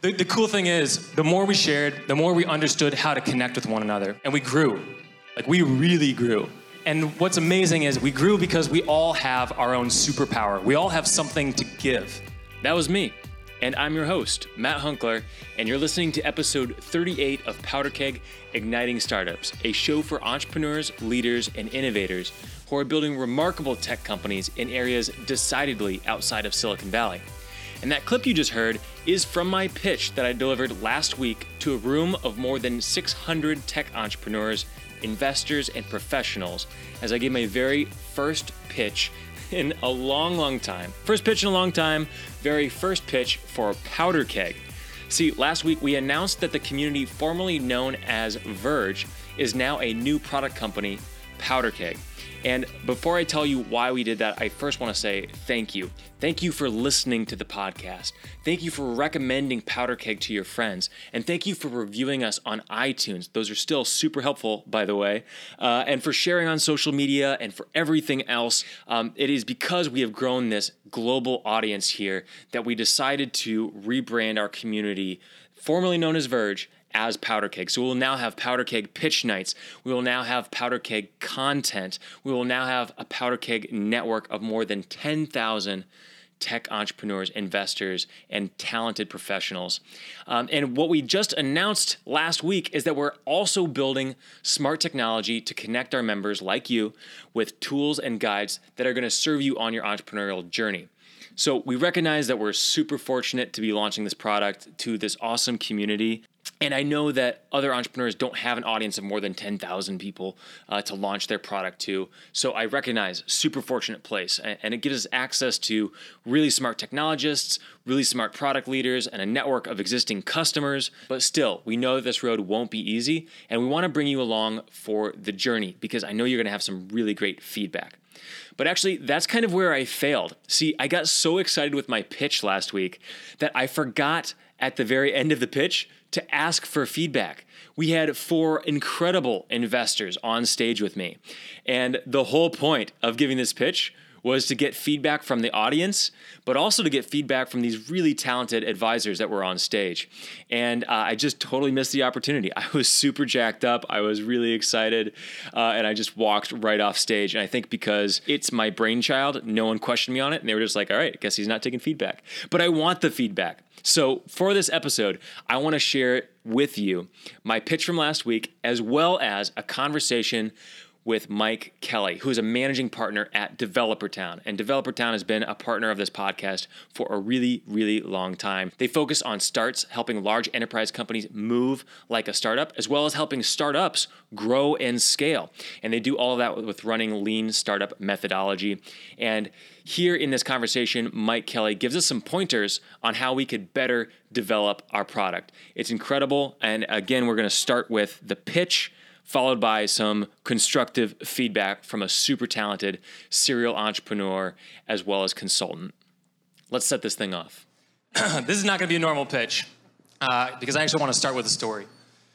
The cool thing is, the more we shared, the more we understood how to connect with one another. And we grew. Like, we really grew. And what's amazing is we grew because we all have our own superpower. We all have something to give. That was me. And I'm your host, Matt Hunkler, and you're listening to episode 38 of Powder Keg Igniting Startups, a show for entrepreneurs, leaders, and innovators who are building remarkable tech companies in areas decidedly outside of Silicon Valley. And that clip you just heard is from my pitch that I delivered last week to a room of more than 600 tech entrepreneurs, investors, and professionals as I gave my very first pitch in a long time. First pitch in a long time, very first pitch for Powder Keg. See, last week we announced that the community formerly known as Verge is now a new product company, Powder Keg. And before I tell you why we did that, I first want to say thank you. Thank you for listening to the podcast. Thank you for recommending Powder Keg to your friends. And thank you for reviewing us on iTunes. Those are still super helpful, by the way. And for sharing on social media and for everything else. It is because we have grown this global audience here that we decided to rebrand our community, formerly known as Verge, as Powder Keg. So we will now have Powder Keg pitch nights. We will now have Powder Keg content. We will now have a Powder Keg network of more than 10,000 tech entrepreneurs, investors, and talented professionals. And what we just announced last week is that we're also building smart technology to connect our members like you with tools and guides that are going to serve you on your entrepreneurial journey. So we recognize that we're super fortunate to be launching this product to this awesome community. And I know that other entrepreneurs don't have an audience of more than 10,000 people to launch their product to. So I recognize super fortunate place. And it gives us access to really smart technologists, really smart product leaders, and a network of existing customers. But still, we know that this road won't be easy. And we want to bring you along for the journey because I know you're going to have some really great feedback. But actually, that's kind of where I failed. See, I got so excited with my pitch last week that I forgot at the very end of the pitch to ask for feedback. We had 4 incredible investors on stage with me. And the whole point of giving this pitch was to get feedback from the audience, but also to get feedback from these really talented advisors that were on stage. And I just totally missed the opportunity. I was super jacked up. I was really excited. And I just walked right off stage. And I think because it's my brainchild, no one questioned me on it. And they were just like, all right, I guess he's not taking feedback. But I want the feedback. So for this episode, I want to share with you my pitch from last week, as well as a conversation with Mike Kelly, who is a managing partner at Developer Town. And Developer Town has been a partner of this podcast for a really, really long time. They focus on starts, helping large enterprise companies move like a startup, as well as helping startups grow and scale. And they do all of that with running lean startup methodology. And here in this conversation, Mike Kelly gives us some pointers on how we could better develop our product. It's incredible. And again, we're going to start with the pitch, followed by some constructive feedback from a super talented serial entrepreneur as well as consultant. Let's set this thing off. This is not going to be a normal pitch because I actually want to start with a story.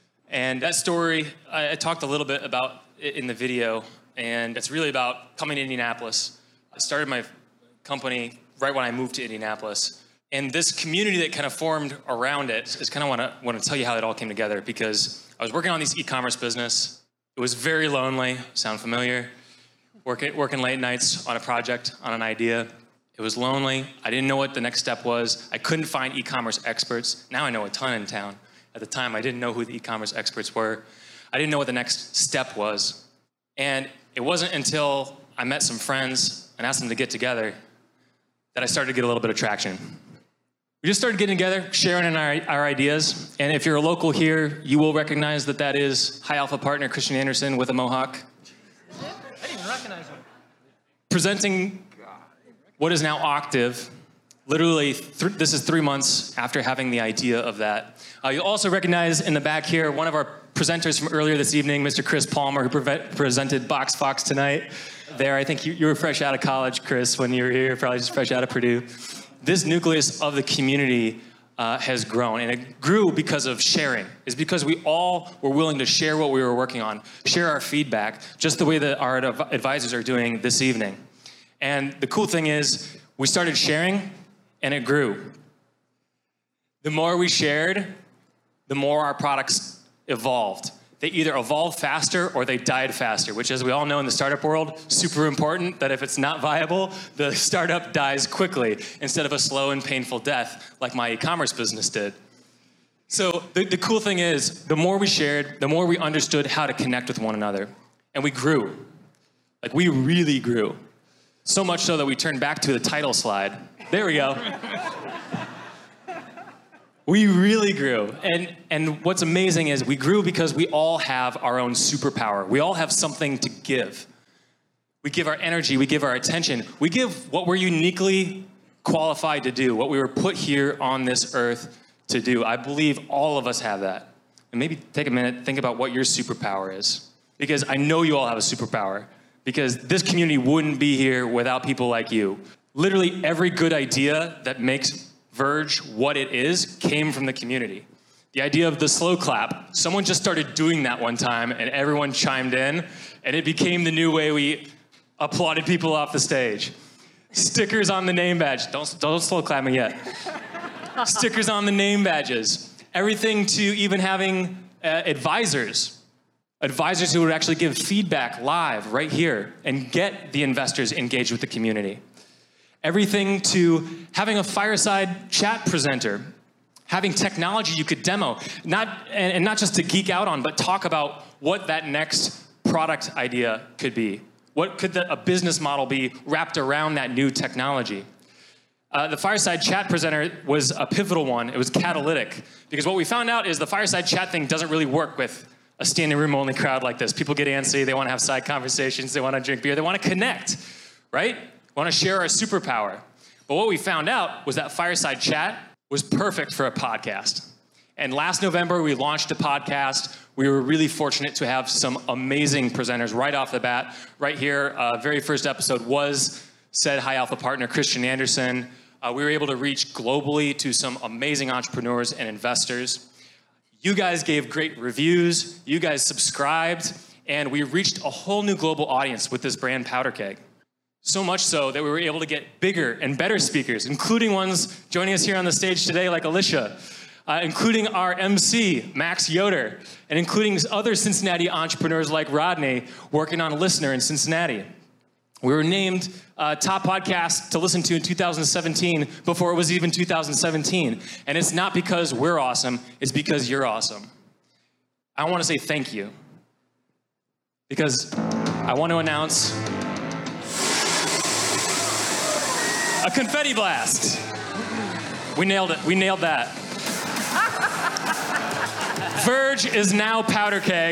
And that story, I talked a little bit about it in the video, and it's really about coming to Indianapolis. I started my company right when I moved to Indianapolis. And this community that kind of formed around it is kind of want to tell you how it all came together, because I was working on this e-commerce business. It was very lonely. Sound familiar? Working late nights on a project, on an idea. It was lonely. I didn't know what the next step was. I couldn't find e-commerce experts. Now I know a ton in town. At the time, I didn't know who the e-commerce experts were. I didn't know what the next step was. And it wasn't until I met some friends and asked them to get together that I started to get a little bit of traction. We just started getting together, sharing our ideas. And if you're a local here, you will recognize that is High Alpha partner Christian Anderson with a mohawk. I didn't even recognize him. Presenting what is now Octave. Literally, this is 3 months after having the idea of that. You'll also recognize in the back here one of our presenters from earlier this evening, Mr. Chris Palmer, who presented Box Fox tonight. There, I think you were fresh out of college, Chris, when you were here, probably just fresh out of Purdue. This nucleus of the community has grown, and it grew because of sharing. It's because we all were willing to share what we were working on, share our feedback, just the way that our advisors are doing this evening. And the cool thing is, we started sharing, and it grew. The more we shared, the more our products evolved. They either evolved faster or they died faster, which, as we all know in the startup world, super important that if it's not viable, the startup dies quickly instead of a slow and painful death like my e-commerce business did. So the cool thing is, the more we shared, the more we understood how to connect with one another. And we grew. Like, we really grew. So much so that we turned back to the title slide. There we go. We really grew. And what's amazing is we grew because we all have our own superpower. We all have something to give. We give our energy, we give our attention, we give what we're uniquely qualified to do, what we were put here on this earth to do. I believe all of us have that. And maybe take a minute, think about what your superpower is. Because I know you all have a superpower. Because this community wouldn't be here without people like you. Literally every good idea that makes Verge what it is came from the community. The idea of the slow clap, someone just started doing that one time and everyone chimed in and it became the new way we applauded people off the stage. Stickers on the name badge. Don't slow clap me yet. Stickers on the name badges. Everything to even having advisors. Advisors who would actually give feedback live right here and get the investors engaged with the community. Everything to having a fireside chat presenter, having technology you could demo, not just to geek out on, but talk about what that next product idea could be. What could a business model be wrapped around that new technology? The fireside chat presenter was a pivotal one. It was catalytic, because what we found out is the fireside chat thing doesn't really work with a standing room only crowd like this. People get antsy, they want to have side conversations, they want to drink beer, they want to connect, right? Want to share our superpower. But what we found out was that fireside chat was perfect for a podcast. And last November, we launched a podcast. We were really fortunate to have some amazing presenters right off the bat. Right here, very first episode was said High Alpha partner, Christian Anderson. We were able to reach globally to some amazing entrepreneurs and investors. You guys gave great reviews. You guys subscribed. And we reached a whole new global audience with this brand, Powder Keg. So much so that we were able to get bigger and better speakers, including ones joining us here on the stage today, like Alicia, including our MC, Max Yoder, and including other Cincinnati entrepreneurs like Rodney, working on Listener in Cincinnati. We were named top podcast to listen to in 2017 before it was even 2017. And it's not because we're awesome, it's because you're awesome. I want to say thank you. Because I want to announce a confetti blast. We nailed it. We nailed that. Verge is now Powder Keg.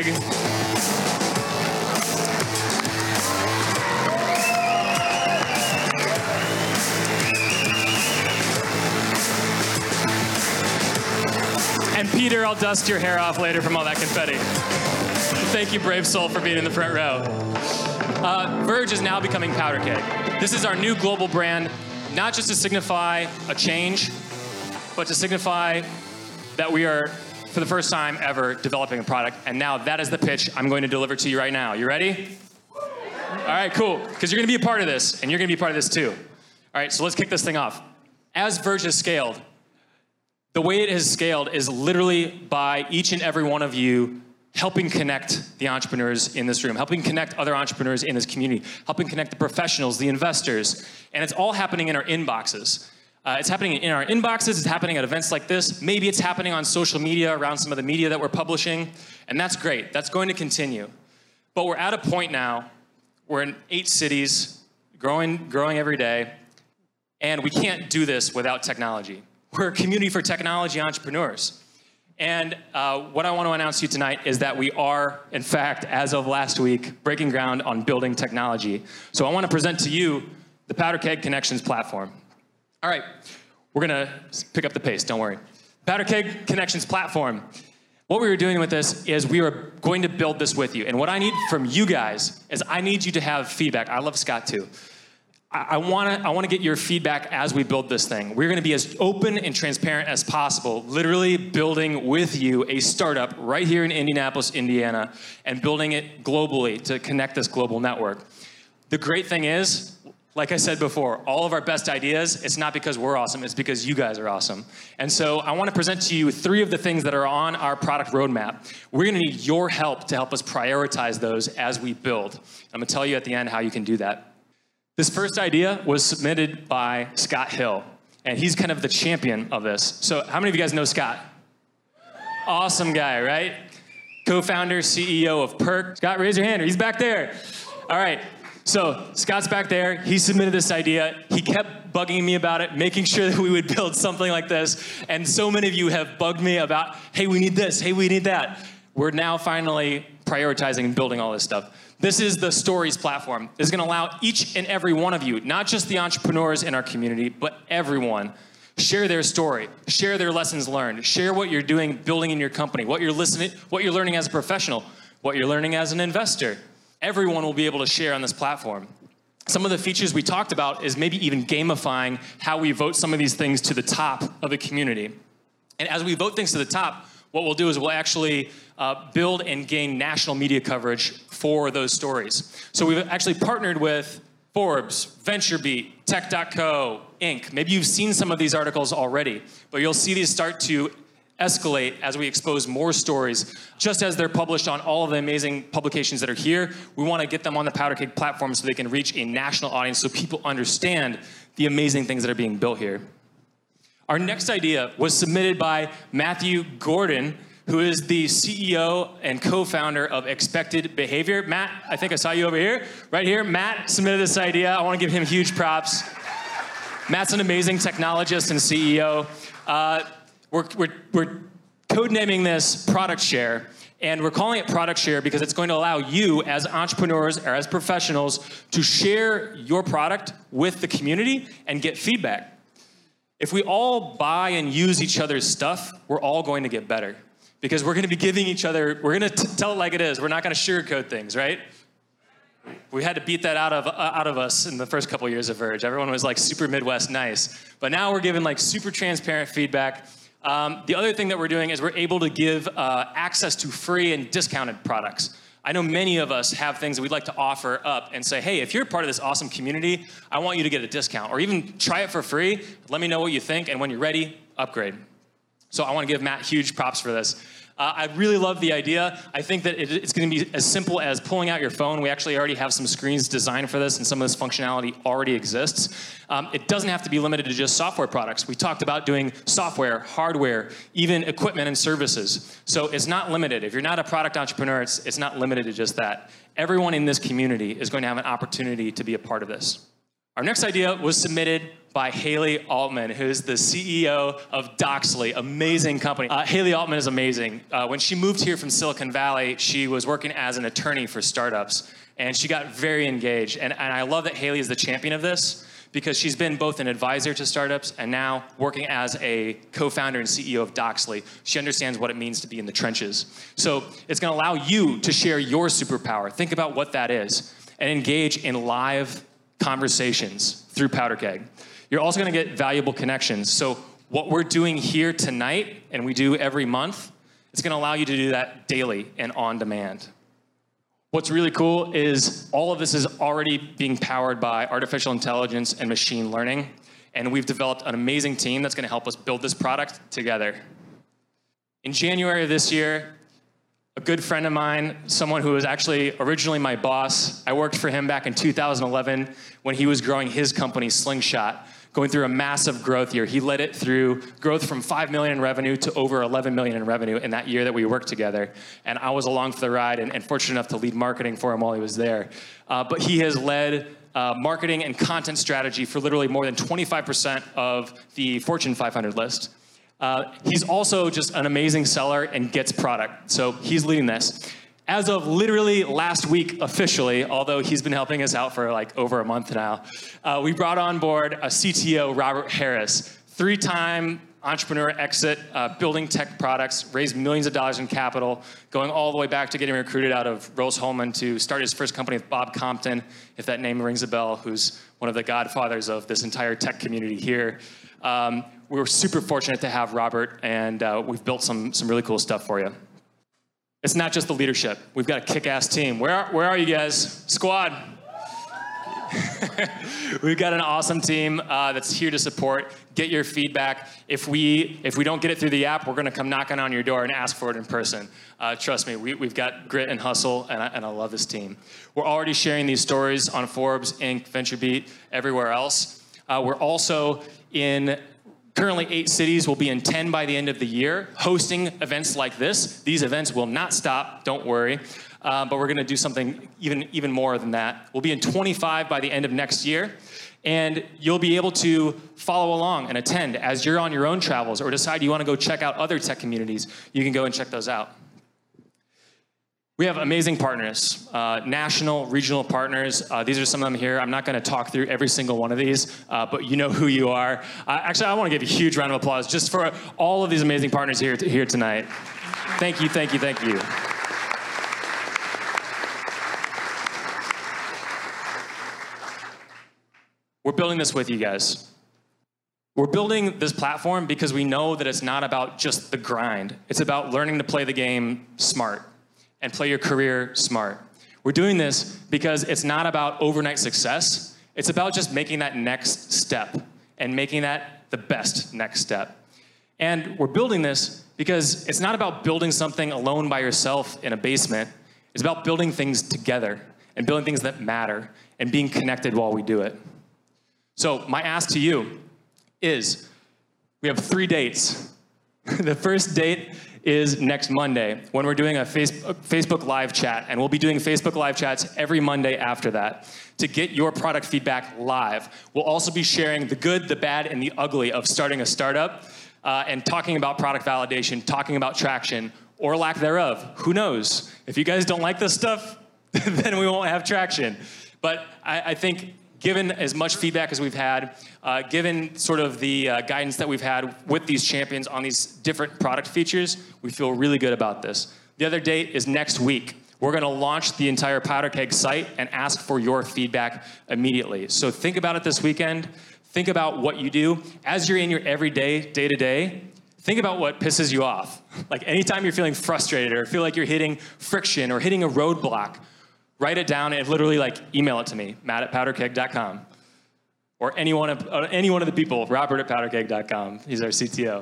And Peter, I'll dust your hair off later from all that confetti. Thank you, Brave Soul, for being in the front row. Verge is now becoming Powder Keg. This is our new global brand, not just to signify a change, but to signify that we are, for the first time ever, developing a product. And now that is the pitch I'm going to deliver to you right now. You ready? All right, cool. Because you're going to be a part of this, and you're going to be a part of this too. All right, so let's kick this thing off. As Verge has scaled, the way it has scaled is literally by each and every one of you helping connect the entrepreneurs in this room, helping connect other entrepreneurs in this community, helping connect the professionals, the investors, and it's all happening in our inboxes. It's happening in our inboxes, it's happening at events like this, maybe it's happening on social media around some of the media that we're publishing, and that's great, that's going to continue. But we're at a point now, we're in 8 cities, growing every day, and we can't do this without technology. We're a community for technology entrepreneurs. And what I want to announce to you tonight is that we are, in fact, as of last week, breaking ground on building technology. So I want to present to you the Powder Keg Connections platform. All right, we're going to pick up the pace, don't worry. Powder Keg Connections platform. What we were doing with this is we were going to build this with you. And what I need from you guys is I need you to have feedback. I love Scott too. I want to get your feedback as we build this thing. We're going to be as open and transparent as possible, literally building with you a startup right here in Indianapolis, Indiana, and building it globally to connect this global network. The great thing is, like I said before, all of our best ideas, it's not because we're awesome, it's because you guys are awesome. And so I want to present to you 3 of the things that are on our product roadmap. We're going to need your help to help us prioritize those as we build. I'm going to tell you at the end how you can do that. This first idea was submitted by Scott Hill, and he's kind of the champion of this. So how many of you guys know Scott? Awesome guy, right? Co-founder, CEO of Perk. Scott, raise your hand. He's back there. All right. So Scott's back there. He submitted this idea. He kept bugging me about it, making sure that we would build something like this. And so many of you have bugged me about, hey, we need this. Hey, we need that. We're now finally prioritizing and building all this stuff. This is the Stories platform. This is going to allow each and every one of you, not just the entrepreneurs in our community, but everyone, share their story, share their lessons learned, share what you're doing, building in your company, what you're learning as a professional, what you're learning as an investor. Everyone will be able to share on this platform. Some of the features we talked about is maybe even gamifying how we vote some of these things to the top of the community. And as we vote things to the top, what we'll do is we'll actually build and gain national media coverage for those stories. So we've actually partnered with Forbes, VentureBeat, Tech.co, Inc. Maybe you've seen some of these articles already, but you'll see these start to escalate as we expose more stories. Just as they're published on all of the amazing publications that are here, we want to get them on the PowderKeg platform so they can reach a national audience so people understand the amazing things that are being built here. Our next idea was submitted by Matthew Gordon, who is the CEO and co-founder of Expected Behavior. Matt, I think I saw you over here. Right here, Matt submitted this idea. I want to give him huge props. Matt's an amazing technologist and CEO. We're codenaming this Product Share, and we're calling it Product Share because it's going to allow you as entrepreneurs or as professionals to share your product with the community and get feedback. If we all buy and use each other's stuff, we're all going to get better because we're going to be giving each other, we're going to tell it like it is. We're not going to sugarcoat things, right? We had to beat that out of us in the first couple years of Verge. Everyone was like super Midwest nice. But now we're giving like super transparent feedback. The other thing that we're doing is we're able to give access to free and discounted products. I know many of us have things that we'd like to offer up and say, hey, if you're part of this awesome community, I want you to get a discount. Or even try it for free. Let me know what you think. And when you're ready, upgrade. So I want to give Matt huge props for this. I really love the idea. I think that it's going to be as simple as pulling out your phone. We actually already have some screens designed for this, and some of this functionality already exists. It doesn't have to be limited to just software products. We talked about doing software, hardware, even equipment and services. So it's not limited. If you're not a product entrepreneur, it's not limited to just that. Everyone in this community is going to have an opportunity to be a part of this. Our next idea was submitted by Haley Altman, who's the CEO of Doxly, amazing company. Haley Altman is amazing. When she moved here from Silicon Valley, she was working as an attorney for startups, and she got very engaged. And I love that Haley is the champion of this because she's been both an advisor to startups and now working as a co-founder and CEO of Doxly. She understands what it means to be in the trenches. So it's going to allow you to share your superpower. Think about what that is and engage in live conversations through PowderKeg. You're also going to get valuable connections. So what we're doing here tonight, and we do every month, it's going to allow you to do that daily and on demand. What's really cool is all of this is already being powered by artificial intelligence and machine learning, and we've developed an amazing team that's going to help us build this product together. In January of this year, a good friend of mine, someone who was actually originally my boss, I worked for him back in 2011 when he was growing his company, Slingshot, going through a massive growth year. He led it through growth from $5 million in revenue to over $11 million in revenue in that year that we worked together. And I was along for the ride and fortunate enough to lead marketing for him while he was there. But he has led marketing and content strategy for literally more than 25% of the Fortune 500 list. He's also just an amazing seller and gets product. So he's leading this. As of literally last week officially, although he's been helping us out for like over a month now, we brought on board a CTO, Robert Harris, 3-time entrepreneur exit, building tech products, raised millions of dollars in capital, going all the way back to getting recruited out of Rose-Hulman to start his first company with Bob Compton, if that name rings a bell, who's one of the godfathers of this entire tech community here. We were super fortunate to have Robert, and we've built some really cool stuff for you. It's not just the leadership. We've got a kick-ass team. Where are you guys? Squad. We've got an awesome team that's here to support. Get your feedback. If we don't get it through the app, we're going to come knocking on your door and ask for it in person. Trust me, we've got grit and hustle, and I love this team. We're already sharing these stories on Forbes, Inc., VentureBeat, everywhere else. We're also in currently 8 cities. We'll be in 10 by the end of the year, hosting events like this. These events will not stop, don't worry. But we're going to do something even more than that. We'll be in 25 by the end of next year. And you'll be able to follow along and attend as you're on your own travels or decide you want to go check out other tech communities. You can go and check those out. We have amazing partners, national, regional partners. These are some of them here. I'm not going to talk through every single one of these, but you know who you are. Actually, I want to give a huge round of applause just for all of these amazing partners here tonight. Thank you, thank you, thank you. We're building this with you guys. We're building this platform because we know that it's not about just the grind. It's about learning to play the game smart and play your career smart. We're doing this because it's not about overnight success. It's about just making that next step and making that the best next step. And we're building this because it's not about building something alone by yourself in a basement. It's about building things together and building things that matter and being connected while we do it. So my ask to you is, we have 3 dates. The first date is next Monday when we're doing a Facebook Live chat, and we'll be doing Facebook Live chats every Monday after that to get your product feedback live. We'll also be sharing the good, the bad, and the ugly of starting a startup and talking about product validation, talking about traction, or lack thereof. Who knows? If you guys don't like this stuff, then we won't have traction. But I think given as much feedback as we've had, given sort of the guidance that we've had with these champions on these different product features, we feel really good about this. The other date is next week. We're going to launch the entire Powder Keg site and ask for your feedback immediately. So think about it this weekend. Think about what you do. As you're in your everyday, day-to-day, think about what pisses you off. Like anytime you're feeling frustrated or feel like you're hitting friction or hitting a roadblock, write it down and literally email it to me, matt@powderkeg.com. Or any one of the people, Robert@powderkeg.com. He's our CTO.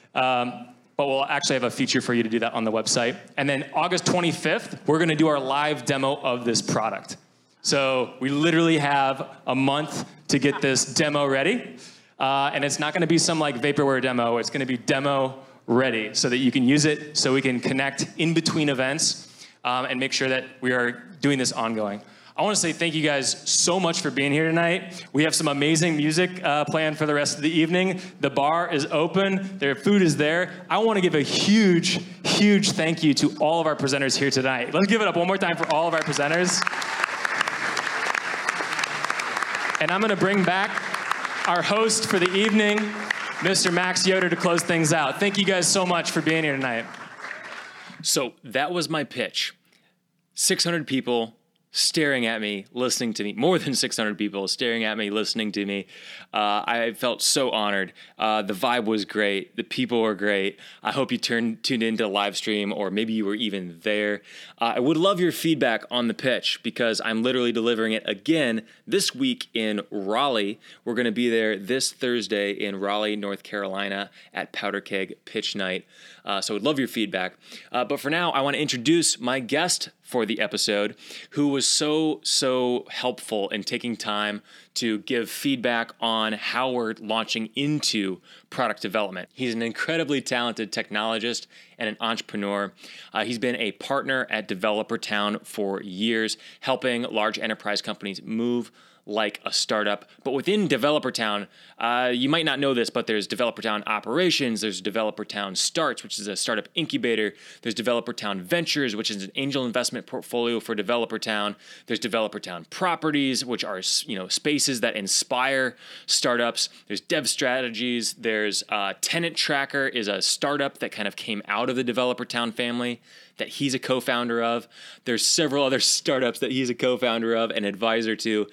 But we'll actually have a feature for you to do that on the website. And then August 25th, we're going to do our live demo of this product. So we literally have a month to get this demo ready. And it's not going to be some vaporware demo. It's going to be demo ready so that you can use it, so we can connect in between events and make sure that we are doing this ongoing. I want to say thank you guys so much for being here tonight. We have some amazing music planned for the rest of the evening. The bar is open. Their food is there. I want to give a huge, huge thank you to all of our presenters here tonight. Let's give it up one more time for all of our presenters. And I'm going to bring back our host for the evening, Mr. Max Yoder, to close things out. Thank you guys so much for being here tonight. So that was my pitch. 600 people staring at me, listening to me, more than 600 people staring at me, listening to me. I felt so honored. The vibe was great. The people were great. I hope you tuned into the live stream, or maybe you were even there. I would love your feedback on the pitch because I'm literally delivering it again this week in Raleigh. We're going to be there this Thursday in Raleigh, North Carolina at Powder Keg Pitch Night. So I'd love your feedback. But for now, I want to introduce my guest for the episode, who was so helpful in taking time to give feedback on how we're launching into product development. He's an incredibly talented technologist and an entrepreneur. He's been a partner at Developer Town for years, helping large enterprise companies move like a startup. But within Developer Town, you might not know this, but there's Developer Town Operations, there's Developer Town Starts, which is a startup incubator, there's Developer Town Ventures, which is an angel investment portfolio for Developer Town, there's Developer Town Properties, which are spaces that inspire startups, there's Dev Strategies, there's Tenant Tracker is a startup that kind of came out of the Developer Town family that he's a co-founder of. There's several other startups that he's a co-founder of and advisor to.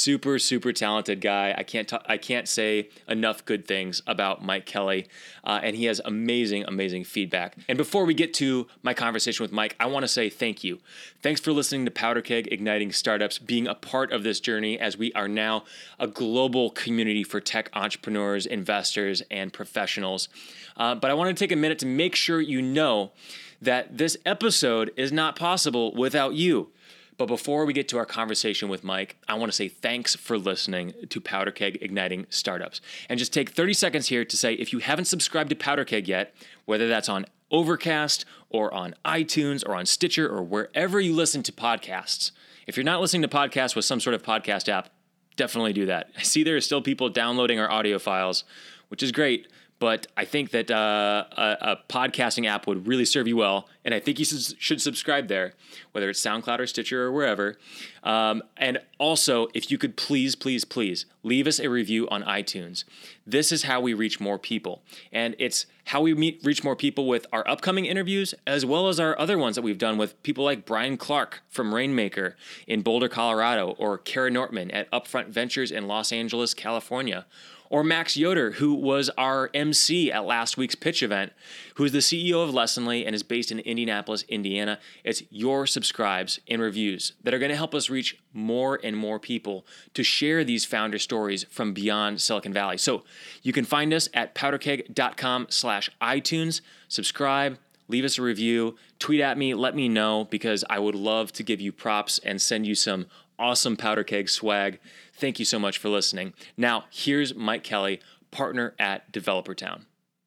super, super talented guy. I can't say enough good things about Mike Kelly, and he has amazing, amazing feedback. And before we get to my conversation with Mike, I want to say thank you. Thanks for listening to Powder Keg Igniting Startups, being a part of this journey as we are now a global community for tech entrepreneurs, investors, and professionals. But I want to take a minute to make sure you know that this episode is not possible without you. But before we get to our conversation with Mike, I want to say thanks for listening to Powder Keg Igniting Startups. And just take 30 seconds here to say, if you haven't subscribed to Powder Keg yet, whether that's on Overcast or on iTunes or on Stitcher or wherever you listen to podcasts, if you're not listening to podcasts with some sort of podcast app, definitely do that. I see there are still people downloading our audio files, which is great. But I think that a podcasting app would really serve you well, and I think you should subscribe there, whether it's SoundCloud or Stitcher or wherever. And also, if you could please, please, please leave us a review on iTunes. This is how we reach more people, and it's how we reach more people with our upcoming interviews, as well as our other ones that we've done with people like Brian Clark from Rainmaker in Boulder, Colorado, or Kara Nortman at Upfront Ventures in Los Angeles, California. Or Max Yoder, who was our MC at last week's pitch event, who is the CEO of Lessonly and is based in Indianapolis, Indiana. It's your subscribes and reviews that are going to help us reach more and more people to share these founder stories from beyond Silicon Valley. So you can find us at powderkeg.com/iTunes. Subscribe, leave us a review, tweet at me, let me know, because I would love to give you props and send you some awesome Powder Keg swag. Thank you so much for listening. Now, here's Mike Kelly, partner at Developer Town.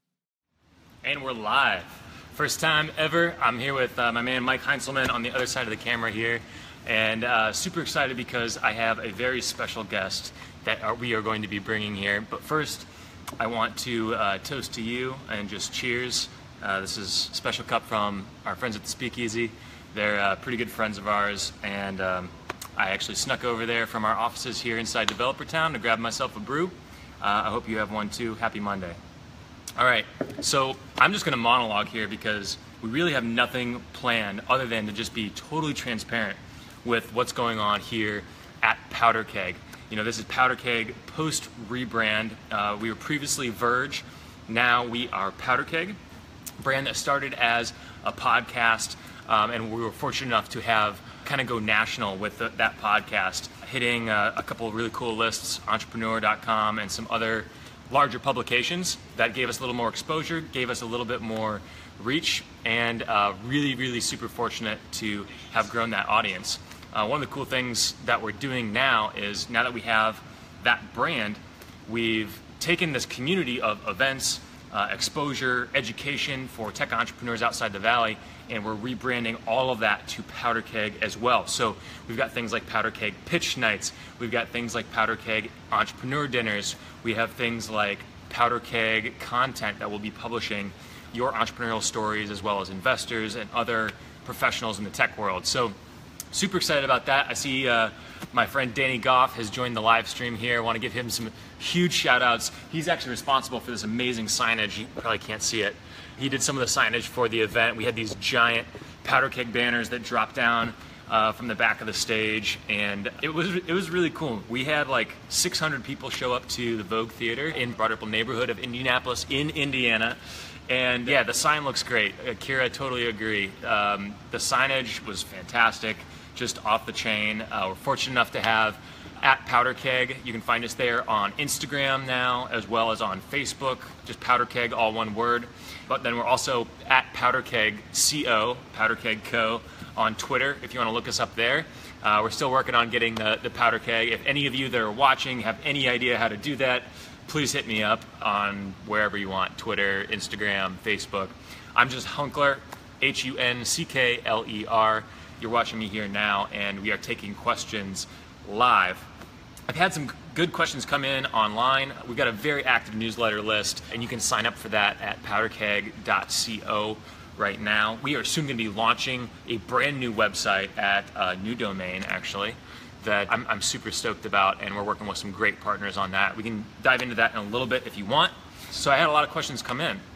And we're live. First time ever. I'm here with my man Mike Heinzelman on the other side of the camera here. And super excited because I have a very special guest that we are going to be bringing here. But first, I want to toast to you and just cheers. This is a special cup from our friends at the Speakeasy. They're pretty good friends of ours. And I actually snuck over there from our offices here inside Developer Town to grab myself a brew. I hope you have one too. Happy Monday. All right, so I'm just gonna monologue here because we really have nothing planned other than to just be totally transparent with what's going on here at Powder Keg. You know, this is Powder Keg post rebrand. We were previously Verge, now we are Powder Keg, brand that started as a podcast, and we were fortunate enough to have kind of go national with that podcast, hitting a couple of really cool lists, entrepreneur.com and some other larger publications that gave us a little more exposure, gave us a little bit more reach, and really, really super fortunate to have grown that audience. One of the cool things that we're doing now is, now that we have that brand, we've taken this community of events, exposure, education for tech entrepreneurs outside the Valley, and we're rebranding all of that to Powder Keg as well. So we've got things like Powder Keg Pitch Nights, we've got things like Powder Keg Entrepreneur Dinners, we have things like Powder Keg content that will be publishing your entrepreneurial stories as well as investors and other professionals in the tech world. So super excited about that. I see my friend Danny Goff has joined the live stream here. I want to give him some huge shout outs. He's actually responsible for this amazing signage. You probably can't see it. He did some of the signage for the event. We had these giant Powder Keg banners that dropped down from the back of the stage, and it was really cool. We had like 600 people show up to the Vogue Theater in Broad Ripple neighborhood of Indianapolis in Indiana. And yeah, the sign looks great. Kira, totally agree. The signage was fantastic, just off the chain. We're fortunate enough to have at Powder Keg. You can find us there on Instagram now, as well as on Facebook, just Powder Keg, all one word. But then we're also at Powder Keg CO, Powder Keg Co, on Twitter, if you want to look us up there. We're still working on getting the Powder Keg. If any of you that are watching have any idea how to do that, please hit me up on wherever you want, Twitter, Instagram, Facebook. I'm just Hunkler, Hunkler. You're watching me here now, and we are taking questions live. I've had some good questions come in online. We've got a very active newsletter list, and you can sign up for that at powderkeg.co right now. We are soon going to be launching a brand new website at a new domain, actually, that I'm super stoked about, and we're working with some great partners on that. We can dive into that in a little bit if you want. So I had a lot of questions come in.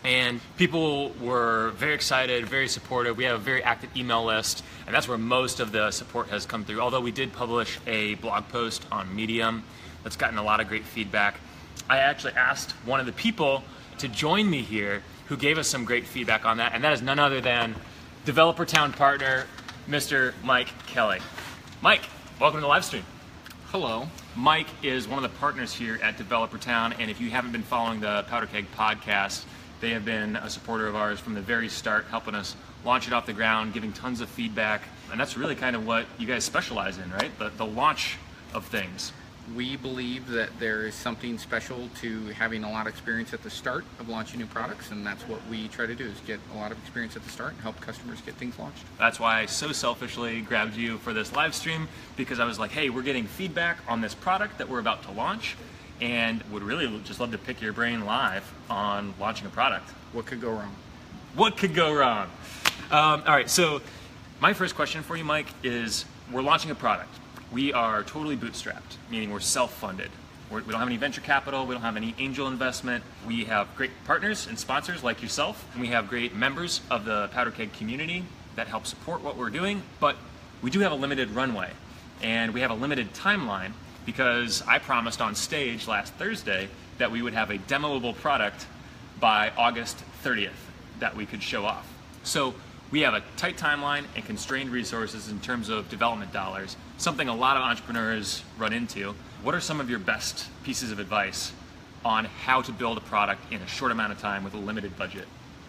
And people were very excited, very supportive. We have a very active email list, and that's where most of the support has come through. Although we did publish a blog post on Medium that's gotten a lot of great feedback. I actually asked one of the people to join me here who gave us some great feedback on that, and that is none other than Developer Town partner, Mr. Mike Kelly. Mike, welcome to the live stream. Hello. Mike is one of the partners here at Developer Town, and if you haven't been following the Powder Keg podcast, they have been a supporter of ours from the very start, helping us launch it off the ground, giving tons of feedback, and that's really kind of what you guys specialize in, right? The launch of things. We believe that there is something special to having a lot of experience at the start of launching new products, and that's what we try to do, is get a lot of experience at the start and help customers get things launched. That's why I so selfishly grabbed you for this live stream, because I was like, hey, we're getting feedback on this product that we're about to launch, and would really just love to pick your brain live on launching a product. What could go wrong? What could go wrong? All right, so my first question for you, Mike, is we're launching a product. We are totally bootstrapped, meaning we're self-funded. We don't have any venture capital, we don't have any angel investment. We have great partners and sponsors like yourself, and we have great members of the Powder Keg community that help support what we're doing, but we do have a limited runway, and we have a limited timeline, because I promised on stage last Thursday that we would have a demoable product by August 30th that we could show off. So we have a tight timeline and constrained resources in terms of development dollars, something a lot of entrepreneurs run into. What are some of your best pieces of advice on how to build a product in a short amount of time with a limited budget?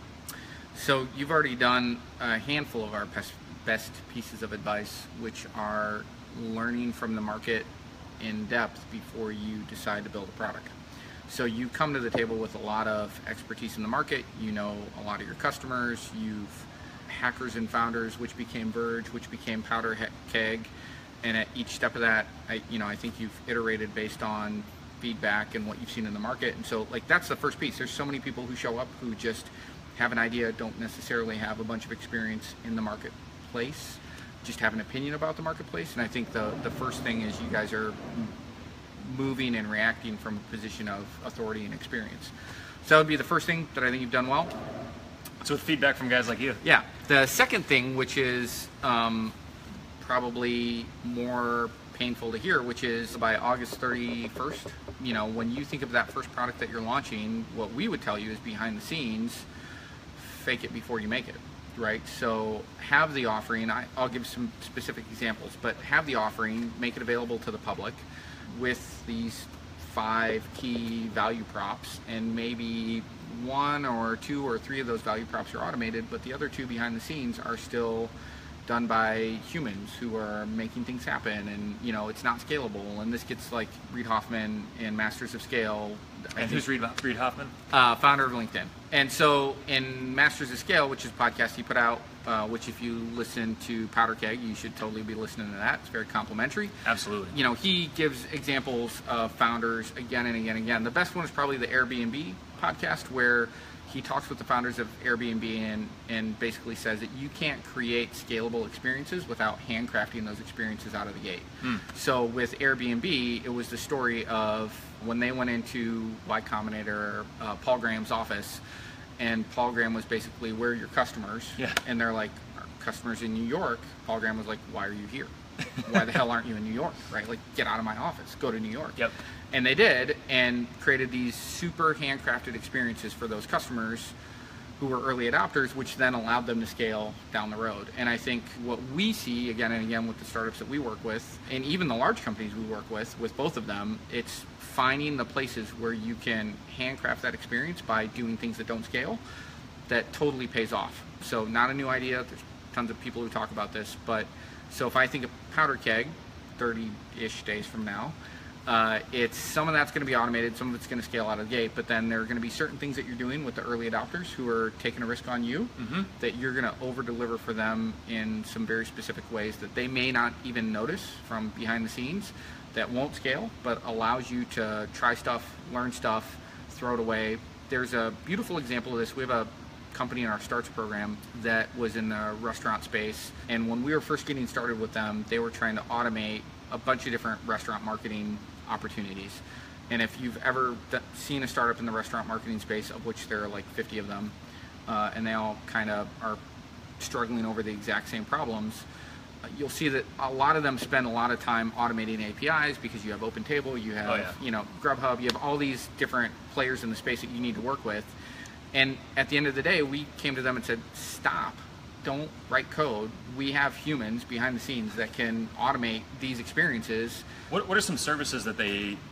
So you've already done a handful of our best pieces of advice, which are learning from the market in depth before you decide to build a product. So you come to the table with a lot of expertise in the market, you know a lot of your customers, you've Hackers and Founders, which became Verge, which became Powder Keg, and at each step of that, I think you've iterated based on feedback and what you've seen in the market. And so that's the first piece. There's so many people who show up who just have an idea, don't necessarily have a bunch of experience in the marketplace, just have an opinion about the marketplace. And I think the first thing is you guys are moving and reacting from a position of authority and experience. So that would be the first thing that I think you've done well. So with feedback from guys like you. Yeah. The second thing, which is probably more painful to hear, which is by August 31st, when you think of that first product that you're launching, what we would tell you is behind the scenes, fake it before you make it. Right, so have the offering. I'll give some specific examples, but have the offering, make it available to the public with these 5 key value props, and maybe 1 or 2 or 3 of those value props are automated, but the other 2 behind the scenes are still done by humans who are making things happen, and it's not scalable. And this gets like Reid Hoffman in Masters of Scale. And who's Reid Hoffman? Founder of LinkedIn. And so in Masters of Scale, which is a podcast he put out, which if you listen to Powder Keg, you should totally be listening to that. It's very complimentary. Absolutely. He gives examples of founders again and again and again. The best one is probably the Airbnb podcast, where he talks with the founders of Airbnb and basically says that you can't create scalable experiences without handcrafting those experiences out of the gate. So with Airbnb, it was the story of when they went into Y Combinator, Paul Graham's office, and Paul Graham was basically, where are your customers? Yeah. And they're like, our customers in New York. Paul Graham was like, why are you here? Why the hell aren't you in New York, right? Get out of my office, go to New York. Yep. And they did, and created these super handcrafted experiences for those customers who were early adopters, which then allowed them to scale down the road. And I think what we see again and again with the startups that we work with, and even the large companies we work with both of them, it's finding the places where you can handcraft that experience by doing things that don't scale, that totally pays off. So not a new idea, there's tons of people who talk about this, but so if I think of Powder Keg 30-ish days from now, it's some of that's going to be automated, some of it's going to scale out of the gate, but then there are going to be certain things that you're doing with the early adopters who are taking a risk on you, that you're going to over-deliver for them in some very specific ways that they may not even notice from behind the scenes, that won't scale, but allows you to try stuff, learn stuff, throw it away. There's a beautiful example of this. We have a company in our Starts program that was in the restaurant space, and when we were first getting started with them, they were trying to automate a bunch of different restaurant marketing opportunities. And if you've ever seen a startup in the restaurant marketing space, of which there are like 50 of them, and they all kind of are struggling over the exact same problems, you'll see that a lot of them spend a lot of time automating APIs because you have OpenTable, you have Grubhub, you have all these different players in the space that you need to work with. And at the end of the day, we came to them and said, stop, don't write code. We have humans behind the scenes that can automate these experiences. What are some services that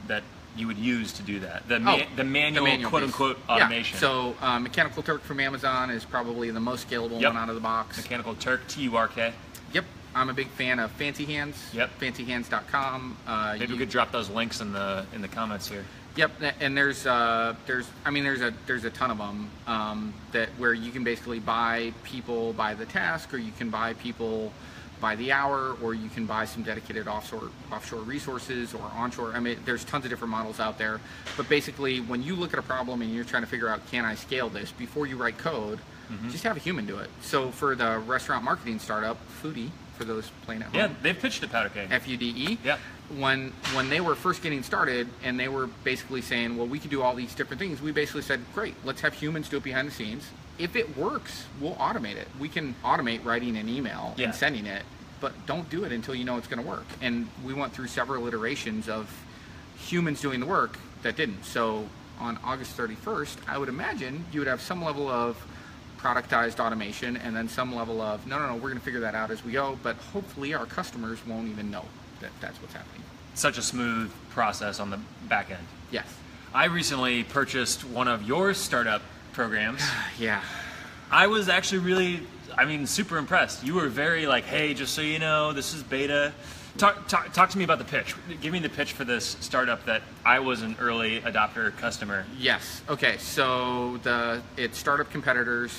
you would use to do that? The manual quote-unquote automation. Yeah. So Mechanical Turk from Amazon is probably the most scalable one out of the box. Mechanical Turk, TURK. Yep. I'm a big fan of Fancy Hands. Yep. FancyHands.com. Maybe we could drop those links in the comments here. Yep. And there's a ton of them where you can basically buy people by the task, or you can buy people by the hour, or you can buy some dedicated offshore resources or onshore. I mean, there's tons of different models out there. But basically, when you look at a problem and you're trying to figure out, can I scale this, before you write code, just have a human do it. So for the restaurant marketing startup, Foodie, for those playing at home. Yeah, they've pitched at PowderKeg. FUDE. Yeah. When they were first getting started and they were basically saying, well, we can do all these different things, we basically said, great, let's have humans do it behind the scenes. If it works, we'll automate it. We can automate writing an email and sending it, but don't do it until you know it's going to work. And we went through several iterations of humans doing the work that didn't. So on August 31st, I would imagine you would have some level of productized automation, and then some level of, no, we're going to figure that out as we go, but hopefully our customers won't even know that that's what's happening. Such a smooth process on the back end. Yes. I recently purchased one of your startup programs. Yeah. I was actually really, super impressed. You were very like, hey, just so you know, this is beta. Talk to me about the pitch. Give me the pitch for this startup that I was an early adopter customer. Yes. Okay. So it's Startup Competitors,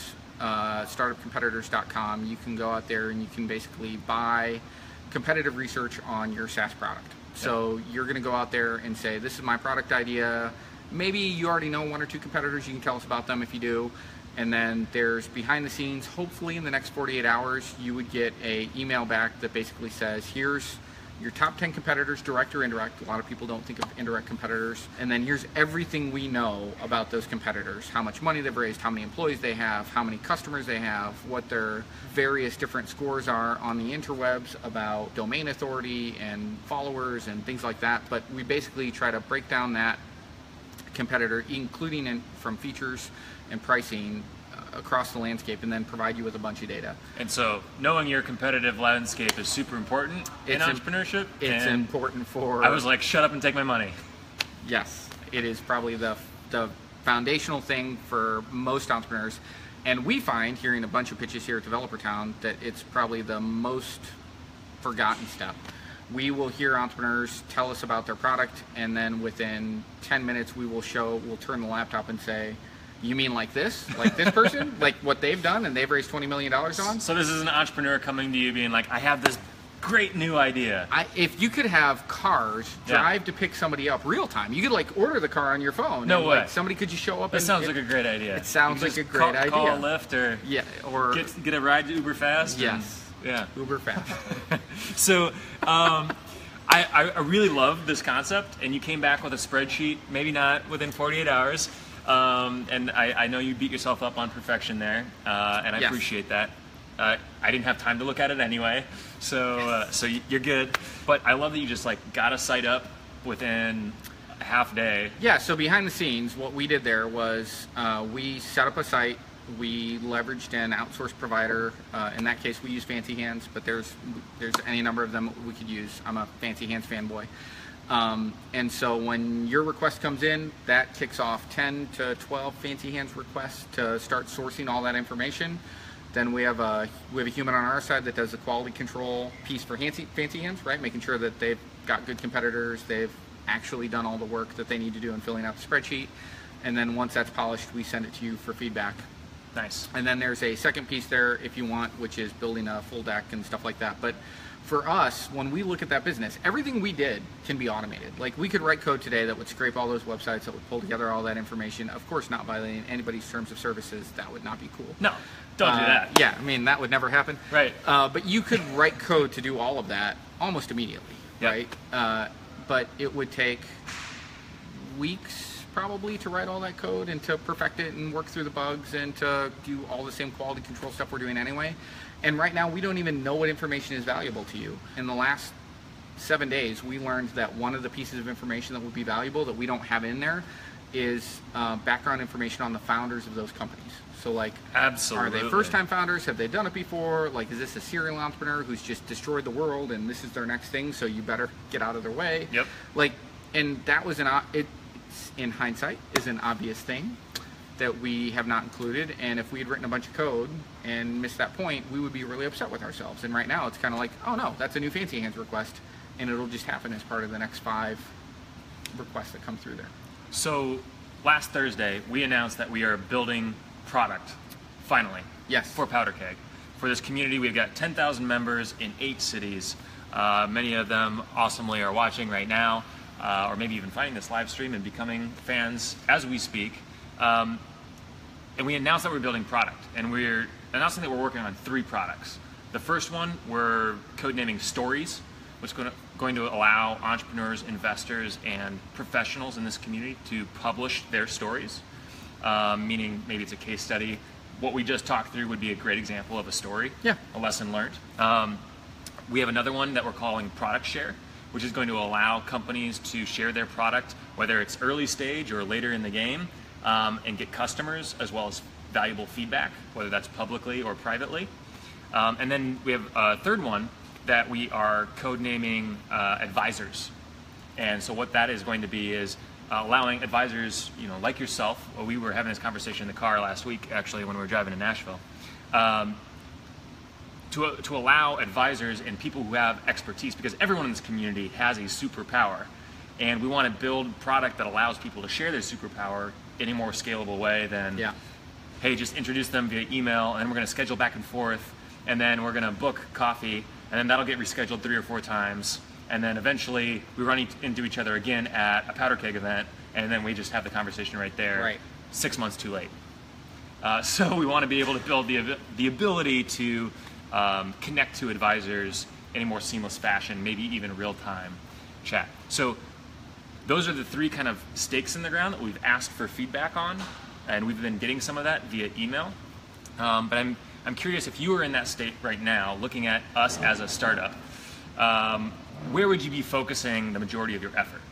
startupcompetitors.com. You can go out there and you can basically buy competitive research on your SaaS product. Yep. So you're going to go out there and say, this is my product idea. Maybe you already know one or two competitors. You can tell us about them if you do. And then there's behind the scenes, hopefully in the next 48 hours, you would get an email back that basically says, here's your top 10 competitors, direct or indirect. A lot of people don't think of indirect competitors. And then here's everything we know about those competitors, how much money they've raised, how many employees they have, how many customers they have, what their various different scores are on the interwebs about domain authority and followers and things like that. But we basically try to break down that competitor, including from features and pricing across the landscape, and then provide you with a bunch of data. And so knowing your competitive landscape is super important in entrepreneurship. It's important for... I was like, shut up and take my money. Yes, it is probably the foundational thing for most entrepreneurs. And we find, hearing a bunch of pitches here at Developer Town, that it's probably the most forgotten step. We will hear entrepreneurs tell us about their product, and then within 10 minutes we'll turn the laptop and say, you mean like this person, like what they've done and they've raised $20 million on? So this is an entrepreneur coming to you being like, I have this great new idea. If you could have cars drive to pick somebody up real time, you could like order the car on your phone. No way. Like, somebody could just show up. That sounds like a great idea. It sounds like a great idea. Call a Lyft or get a ride to Uber Fast. Yes. Uber Fast. So I really love this concept, and you came back with a spreadsheet, maybe not within 48 hours. And I know you beat yourself up on perfection there, and I appreciate that. I didn't have time to look at it anyway, so you're good. But I love that you just like got a site up within a half day. Yeah. So behind the scenes, what we did there was we set up a site. We leveraged an outsourced provider. In that case, we use Fancy Hands, but there's any number of them we could use. I'm a Fancy Hands fanboy. And so when your request comes in, that kicks off 10 to 12 Fancy Hands requests to start sourcing all that information. Then we have a human on our side that does the quality control piece for Fancy Hands, right? Making sure that they've got good competitors, they've actually done all the work that they need to do in filling out the spreadsheet. And then once that's polished, we send it to you for feedback. Nice. And then there's a second piece there if you want, which is building a full deck and stuff like that. But for us, when we look at that business, everything we did can be automated. Like we could write code today that would scrape all those websites, that would pull together all that information. Of course, not violating anybody's terms of services. That would not be cool. No, don't do that. Yeah, I mean, that would never happen. Right. But you could write code to do all of that almost immediately, right? But it would take weeks probably to write all that code and to perfect it and work through the bugs and to do all the same quality control stuff we're doing anyway. And right now, we don't even know what information is valuable to you. In the last 7 days, we learned that one of the pieces of information that would be valuable that we don't have in there is background information on the founders of those companies. So like, Absolutely. are they first-time founders? Have they done it before? Like, is this a serial entrepreneur who's just destroyed the world and this is their next thing, so you better get out of their way? Yep. Like, and that was it's in hindsight, is an obvious thing that we have not included. And if we had written a bunch of code and missed that point, we would be really upset with ourselves. And right now, it's kind of like, oh no, that's a new Fancy Hands request, and it'll just happen as part of the next 5 requests that come through there. So last Thursday, we announced that we are building product, finally, Yes. for Powder Keg. For this community, we've got 10,000 members in 8 cities. Many of them awesomely are watching right now, or maybe even finding this live stream and becoming fans as we speak. And we announced that we're building product, and we're announcing that we're working on 3 products. The first one, we're codenaming Stories, which is going to allow entrepreneurs, investors, and professionals in this community to publish their stories, meaning maybe it's a case study. What we just talked through would be a great example of a story, Yeah. a lesson learned. We have another one that we're calling Product Share, which is going to allow companies to share their product, whether it's early stage or later in the game, and get customers as well as valuable feedback, whether that's publicly or privately. And then we have a third one that we are codenaming Advisors. And so what that is going to be is allowing advisors, like yourself. We were having this conversation in the car last week, actually, when we were driving to Nashville, to allow advisors and people who have expertise, because everyone in this community has a superpower, and we want to build product that allows people to share their superpower in a more scalable way than, hey, just introduce them via email, and we're going to schedule back and forth, and then we're going to book coffee, and then that'll get rescheduled 3 or 4 times, and then eventually we run into each other again at a Powder Keg event, and then we just have the conversation right there. Right. 6 months too late. So we want to be able to build the ability to connect to advisors in a more seamless fashion, maybe even real-time chat. So those are the 3 kind of stakes in the ground that we've asked for feedback on, and we've been getting some of that via email. But I'm curious, if you were in that state right now, looking at us as a startup, where would you be focusing the majority of your effort?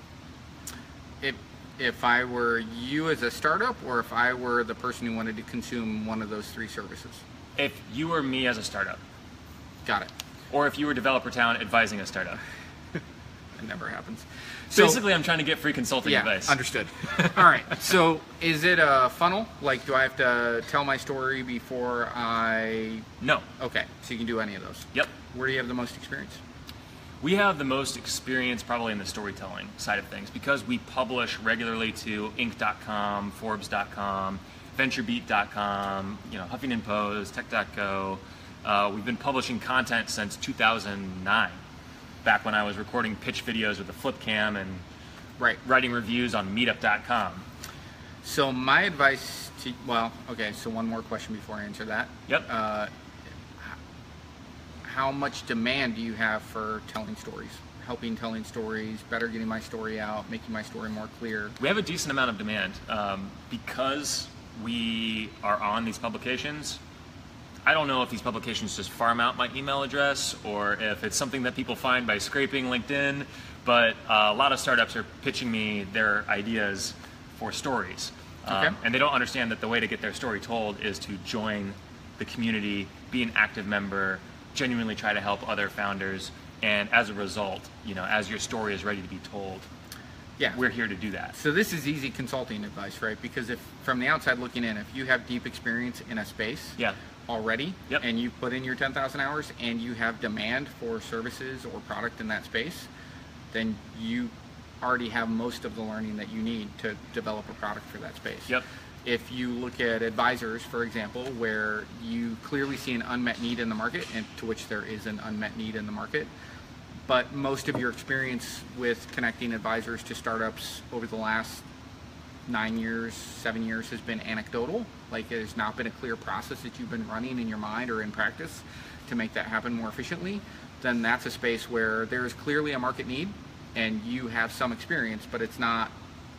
If I were you as a startup, or if I were the person who wanted to consume one of those 3 services? If you were me as a startup, Got it. or if you were Developer Town advising a startup. It never happens. Basically, I'm trying to get free consulting advice. Understood. All right. So is it a funnel? Like, do I have to tell my story before I... No. Okay. So you can do any of those. Yep. Where do you have the most experience? We have the most experience probably in the storytelling side of things, because we publish regularly to Inc.com, Forbes.com, VentureBeat.com, Huffington Post, Tech.co. We've been publishing content since 2009, back when I was recording pitch videos with a flip cam and writing reviews on Meetup.com. So my advice to, so one more question before I answer that. Yep. How much demand do you have for telling stories? Telling stories, better getting my story out, making my story more clear? We have a decent amount of demand. Because we are on these publications, I don't know if these publications just farm out my email address or if it's something that people find by scraping LinkedIn, but a lot of startups are pitching me their ideas for stories. Okay. And they don't understand that the way to get their story told is to join the community, be an active member, genuinely try to help other founders, and as a result, as your story is ready to be told, we're here to do that. So this is easy consulting advice, right? Because if from the outside looking in, if you have deep experience in a space already, and you put in your 10,000 hours and you have demand for services or product in that space, then you already have most of the learning that you need to develop a product for that space. Yep. If you look at Advisors, for example, where you clearly see an unmet need in the market, and to which there is an unmet need in the market, but most of your experience with connecting advisors to startups over the last 9 years, 7 years has been anecdotal. Like, there's not been a clear process that you've been running in your mind or in practice to make that happen more efficiently, then that's a space where there is clearly a market need and you have some experience, but it's not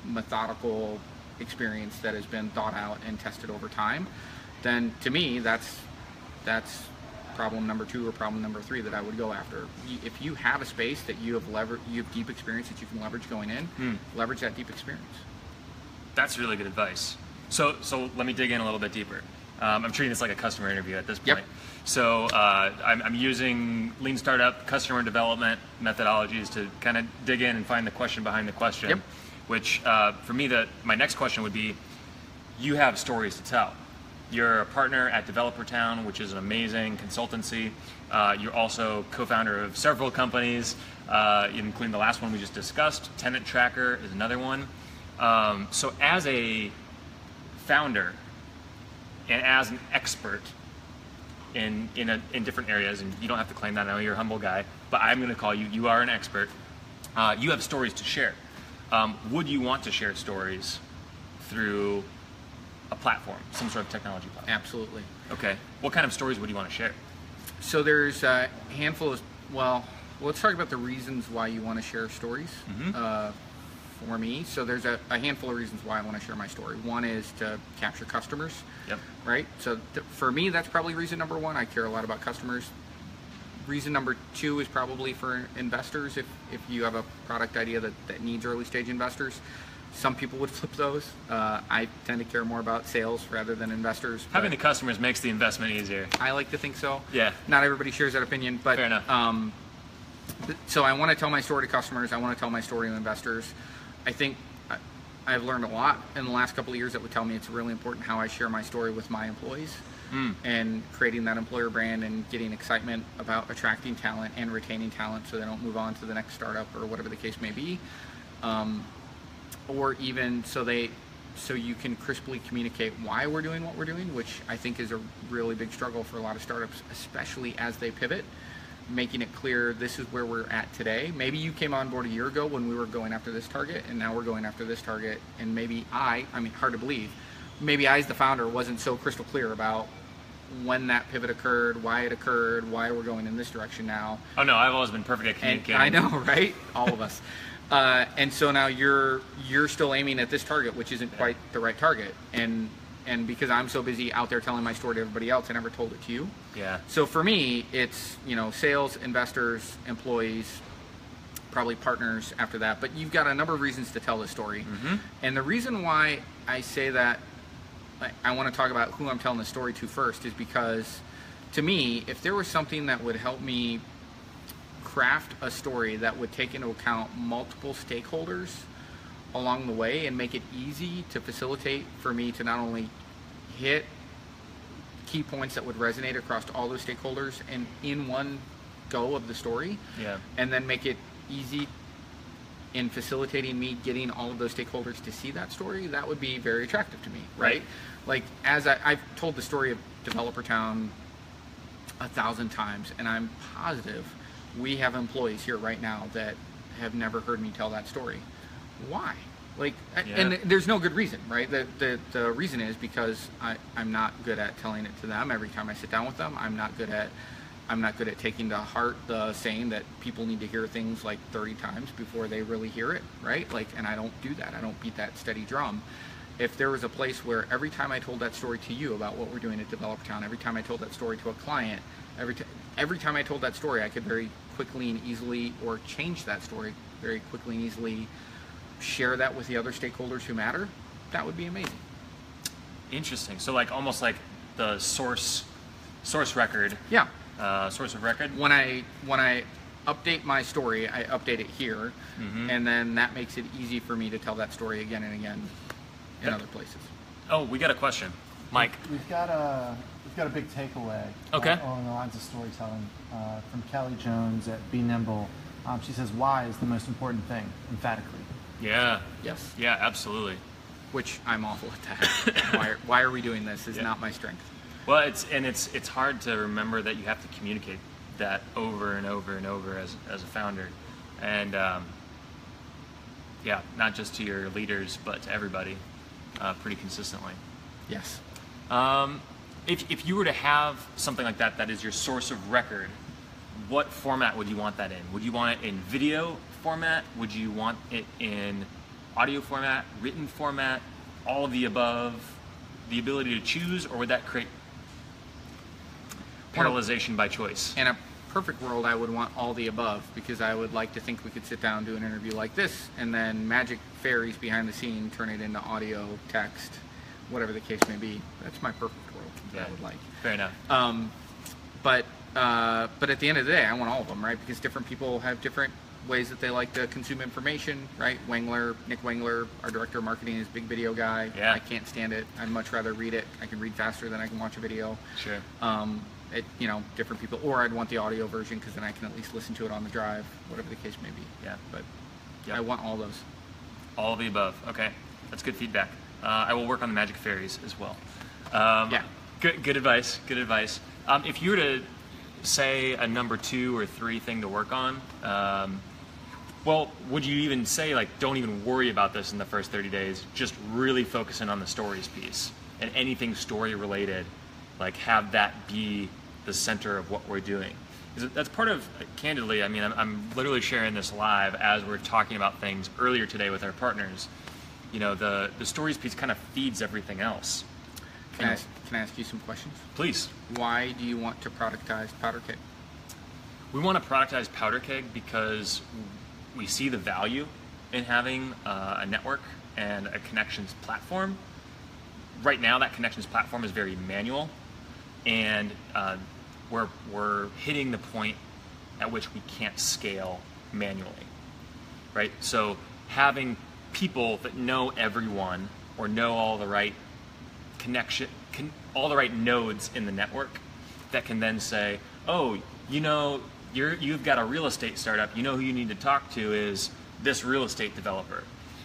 methodical experience that has been thought out and tested over time, then to me, that's problem number 2 or problem number 3 that I would go after. If you have a space that you have deep experience that you can leverage going in, leverage that deep experience. That's really good advice. So let me dig in a little bit deeper. I'm treating this like a customer interview at this point. Yep. So I'm using lean startup customer development methodologies to kind of dig in and find the question behind the question. Yep. Which for me, my next question would be, you have stories to tell. You're a partner at Developer Town, which is an amazing consultancy. You're also co-founder of several companies, including the last one we just discussed. Tenant Tracker is another one. So as a founder and as an expert in different areas, and you don't have to claim that, I know you're a humble guy, but I'm going to call you are an expert. You have stories to share. Would you want to share stories through a platform, some sort of technology platform? Absolutely. Okay. What kind of stories would you want to share? So there's a handful of, let's talk about the reasons why you want to share stories. For me, so there's a handful of reasons why I want to share my story. One is to capture customers. Yep. Right? So for me, that's probably reason number 1. I care a lot about customers. Reason number 2 is probably for investors. If you have a product idea that needs early stage investors, some people would flip those. I tend to care more about sales rather than investors. Having the customers makes the investment easier. I like to think so. Yeah. Not everybody shares that opinion, but fair enough. So I want to tell my story to customers. I want to tell my story to investors. I think I've learned a lot in the last couple of years that would tell me it's really important how I share my story with my employees and creating that employer brand and getting excitement about attracting talent and retaining talent so they don't move on to the next startup or whatever the case may be. Or even so you can crisply communicate why we're doing what we're doing, which I think is a really big struggle for a lot of startups, especially as they pivot. Making it clear this is where we're at today. Maybe you came on board a year ago when we were going after this target, and now we're going after this target. And maybe I mean, hard to believe, maybe I as the founder wasn't so crystal clear about when that pivot occurred, why it occurred, why we're going in this direction now. Oh no, I've always been perfect at communicating. And I know, right? All of us. And so now you're still aiming at this target, which isn't quite the right target. And because I'm so busy out there telling my story to everybody else, I never told it to you. Yeah. So for me, it's, sales, investors, employees, probably partners after that. But you've got a number of reasons to tell this story. And the reason why I say that I want to talk about who I'm telling the story to first is because, to me, if there was something that would help me craft a story that would take into account multiple stakeholders along the way and make it easy to facilitate for me to not only hit key points that would resonate across all those stakeholders and in one go of the story, and then make it easy in facilitating me getting all of those stakeholders to see that story, that would be very attractive to me, right? Like, as I've told the story of Developer Town 1,000 times, and I'm positive we have employees here right now that have never heard me tell that story. Why? And there's no good reason, right? The reason is because I'm not good at telling it to them every time I sit down with them. I'm not good at taking to heart the saying that people need to hear things like 30 times before they really hear it, right? And I don't do that. I don't beat that steady drum. If there was a place where every time I told that story to you about what we're doing at Developer Town, every time I told that story to a client, every time I told that story, I could very quickly and easily, or change that story very quickly and easily, share that with the other stakeholders who matter, that would be amazing. Interesting. So almost like the source record. Yeah. Source of record. When I update my story, I update it here, and then that makes it easy for me to tell that story again and again in other places. Oh, we got a question, Mike. We've got a big takeaway along the lines of storytelling from Kelly Jones at Be Nimble. She says, "Why is the most important thing?" Emphatically. Yeah. Yes. Yeah, absolutely. Which I'm awful at that. Why are we doing this? Is not my strength. Well, it's hard to remember that you have to communicate that over and over and over as a founder, and not just to your leaders but to everybody, pretty consistently. Yes. If you were to have something like that is your source of record, what format would you want that in? Would you want it in video format? Would you want it in audio format, written format, all of the above, the ability to choose, or would that create paralyzation by choice? In a perfect world, I would want all the above, because I would like to think we could sit down and do an interview like this, and then magic fairies behind the scene turn it into audio, text, whatever the case may be. That's my perfect world that I would like. Fair enough. But at the end of the day, I want all of them, right? Because different people have different ways that they like to consume information, right? Nick Wengler, our director of marketing, is a big video guy. Yeah. I can't stand it. I'd much rather read it. I can read faster than I can watch a video. Sure. Different people, or I'd want the audio version because then I can at least listen to it on the drive, whatever the case may be. Yeah. But Yep. I want all those. All of the above. Okay, that's good feedback. I will work on the magic fairies as well. Yeah. Good advice. Good advice. If you were to say a number 2 or 3 thing to work on, well, would you even say, like, don't even worry about this in the first 30 days, just really focusing on the stories piece and anything story related, like have that be the center of what we're doing? Because that's part of, candidly, I mean, I'm literally sharing this live as we're talking about things earlier today with our partners. You know, the stories piece kind of feeds everything else. Can I ask you some questions? Please. Why do you want to productize Powder Keg? We want to productize Powder Keg because we see the value in having a network and a connections platform. Right now, that connections platform is very manual, and we're hitting the point at which we can't scale manually, right? So having people that know everyone or know all the right all the right nodes in the network that can then say, oh, you know, you've got a real estate startup, you know who you need to talk to is this real estate developer.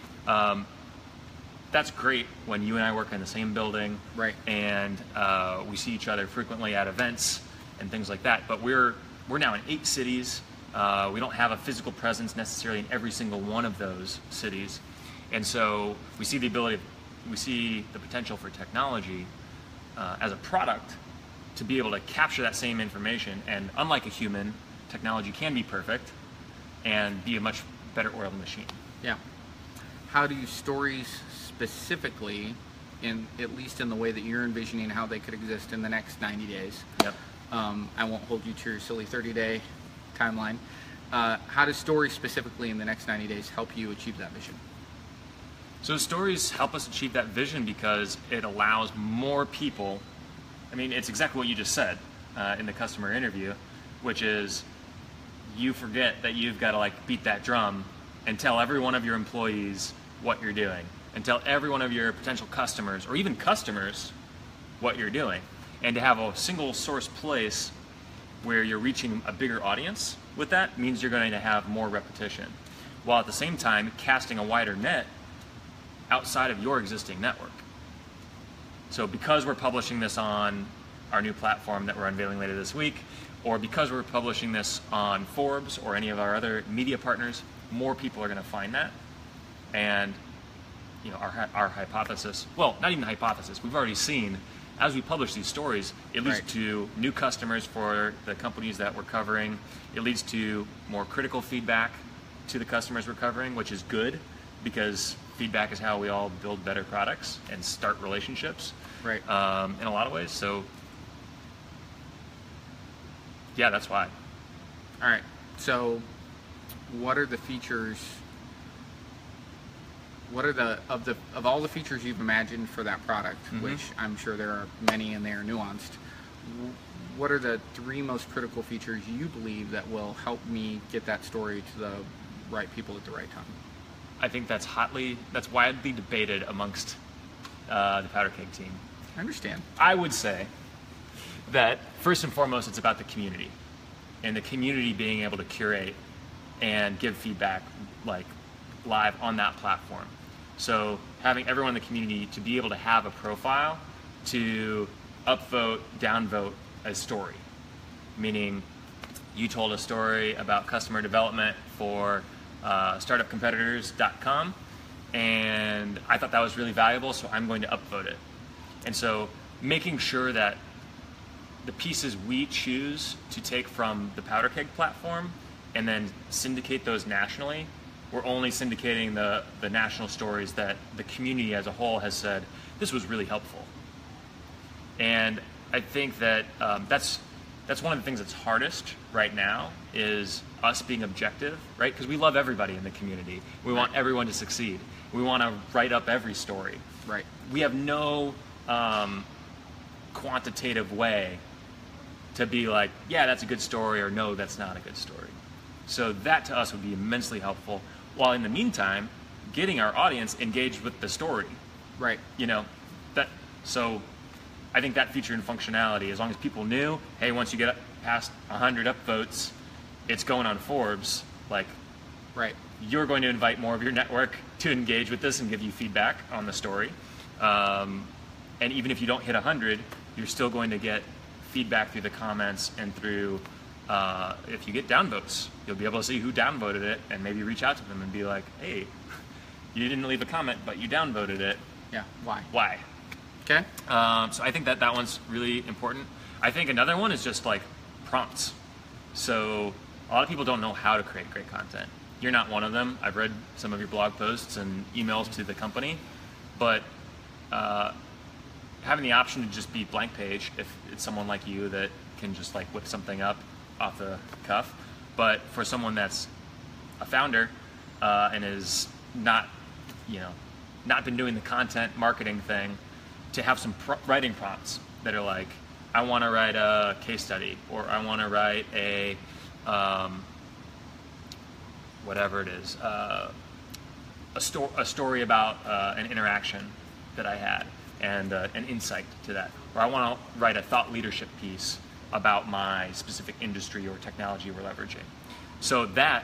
That's great when you and I work in the same building, right? And we see each other frequently at events and things like that. But we're now in 8 cities. We don't have a physical presence necessarily in every single one of those cities, and so we see the potential for technology as a product to be able to capture that same information. And unlike a human, technology can be perfect and be a much better oiled machine. Yeah. How do you stories specifically, at least in the way that you're envisioning how they could exist in the next 90 days? Yep. I won't hold you to your silly 30-day timeline. How does stories specifically in the next 90 days help you achieve that vision? So stories help us achieve that vision because it allows more people. I mean, it's exactly what you just said in the customer interview, which is you forget that you've got to like beat that drum and tell every one of your employees what you're doing, and tell every one of your potential customers or even customers what you're doing, and to have a single source place where you're reaching a bigger audience with that means you're going to have more repetition, while at the same time casting a wider net outside of your existing network. So because we're publishing this on our new platform that we're unveiling later this week, or because we're publishing this on Forbes or any of our other media partners, more people are going to find that. And you know, our hypothesis, well, not even hypothesis, we've already seen as we publish these stories, it leads to new customers for the companies that we're covering. It leads to more critical feedback to the customers we're covering, which is good because feedback is how we all build better products and start relationships, right? In a lot of ways. So, yeah, that's why. All right. So, what are the features? What are of all the features you've imagined for that product, which I'm sure there are many and they are nuanced? What are the 3 most critical features you believe that will help me get that story to the right people at the right time? I think that's widely debated amongst the Powder Keg team. I understand. I would say that first and foremost, it's about the community, and the community being able to curate and give feedback like live on that platform. So having everyone in the community to be able to have a profile to upvote, downvote a story, meaning you told a story about customer development for startupcompetitors.com, and I thought that was really valuable, so I'm going to upvote it. And so making sure that the pieces we choose to take from the Powder Keg platform and then syndicate those nationally we're only syndicating the national stories that the community as a whole has said, this was really helpful. And I think that that's one of the things that's hardest right now is us being objective, right? Because we love everybody in the community. We want everyone to succeed. We want to write up every story. Right. We have no quantitative way to be like, yeah, that's a good story, or no, that's not a good story. So that to us would be immensely helpful, while in the meantime, getting our audience engaged with the story. Right. You know, so I think that feature and functionality, as long as people knew, hey, once you get past 100 upvotes, it's going on Forbes, like, right, you're going to invite more of your network to engage with this and give you feedback on the story. And even if you don't hit 100, you're still going to get feedback through the comments and through, if you get downvotes, you'll be able to see who downvoted it and maybe reach out to them and be like, hey, you didn't leave a comment, but you downvoted it. Yeah, why? Why? Okay. So I think that one's really important. I think another one is just like prompts. So a lot of people don't know how to create great content. You're not one of them. I've read some of your blog posts and emails to the company, but having the option to just be blank page, if it's someone like you that can just like whip something up off the cuff, but for someone that's a founder and is not, not been doing the content marketing thing, to have some writing prompts that are like, I want to write a case study, or I want to write a whatever it is, a story about an interaction that I had and an insight to that, or I want to write a thought leadership piece about my specific industry or technology we're leveraging. So that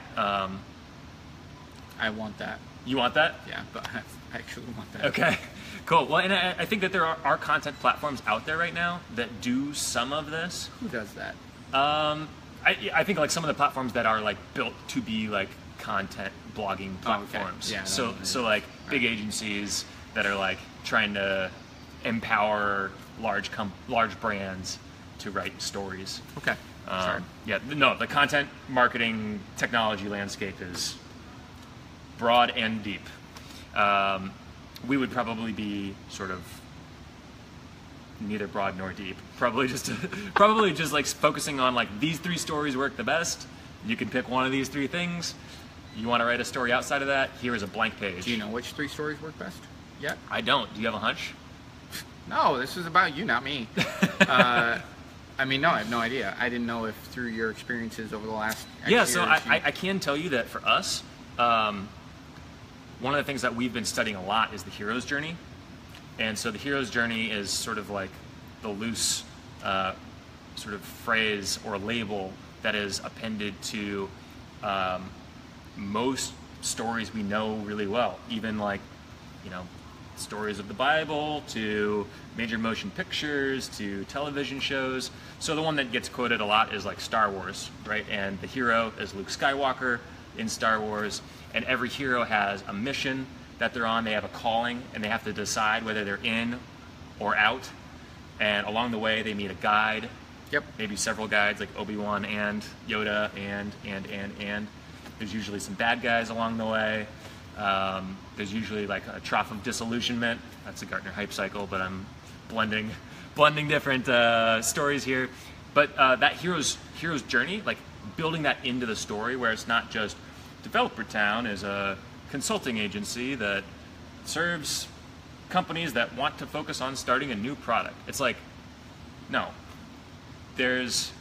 I want that. You want that? Yeah, but I actually want that. Okay, cool. Well, and I think that there are content platforms out there right now that do some of this. Who does that? I think like some of the platforms that are like built to be like content blogging platforms. Oh, okay. Yeah, so like big agencies that are like trying to empower large brands to write stories. Okay. Sure. Yeah, no, the content marketing technology landscape is broad and deep. We would probably be sort of neither broad nor deep. Probably just like focusing on like these 3 stories work the best. You can pick one of these 3 things. You want to write a story outside of that? Here is a blank page. Do you know which 3 stories work best yet? I don't. Do you have a hunch? No, this is about you, not me. I mean, no, I have no idea. I didn't know if through your experiences over the last years, so I can tell you that for us, one of the things that we've been studying a lot is the hero's journey. And so the hero's journey is sort of like the loose sort of phrase or label that is appended to most stories we know really well, even like, stories of the Bible to major motion pictures to television shows. So the one that gets quoted a lot is like Star Wars, right? And the hero is Luke Skywalker in Star Wars, and every hero has a mission that they're on. They have a calling, and they have to decide whether they're in or out. And along the way, they meet a guide. Yep. Maybe several guides, like Obi-Wan and Yoda, and. There's usually some bad guys along the way. There's usually like a trough of disillusionment. That's a Gartner hype cycle, but I'm blending different stories here. But that hero's journey, like building that into the story, where it's not just Developer Town is a consulting agency that serves companies that want to focus on starting a new product. It's like, no, there's,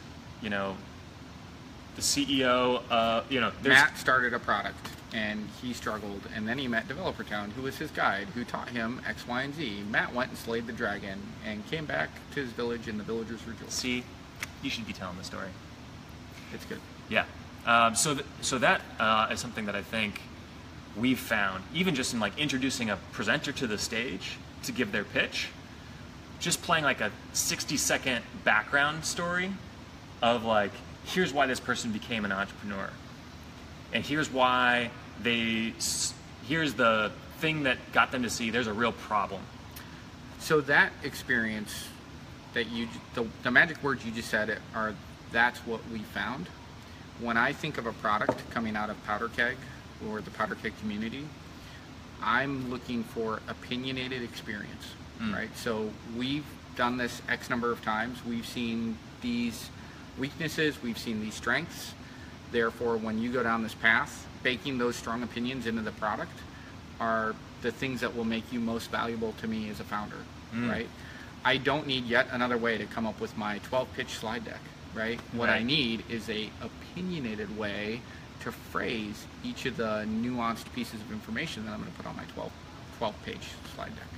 the CEO, Matt started a product and he struggled, and then he met Developer Town, who was his guide, who taught him X, Y, and Z. Matt went and slayed the dragon and came back to his village, and the villagers rejoiced. See, you should be telling the story. It's good. Yeah. So that is something that I think we've found, even just in like introducing a presenter to the stage to give their pitch, just playing like a 60-second background story of like, here's why this person became an entrepreneur, and here's why here's the thing that got them to see there's a real problem. So that experience that the magic words you just said that's what we found. When I think of a product coming out of Powder Keg, or the powder keg community, I'm looking for opinionated experience, right? So we've done this X number of times. We've seen these weaknesses, we've seen these strengths. Therefore, when you go down this path, baking those strong opinions into the product are the things that will make you most valuable to me as a founder, right? I don't need yet another way to come up with my 12-pitch slide deck, right? What I need is a opinionated way to phrase each of the nuanced pieces of information that I'm going to put on my 12-page slide deck.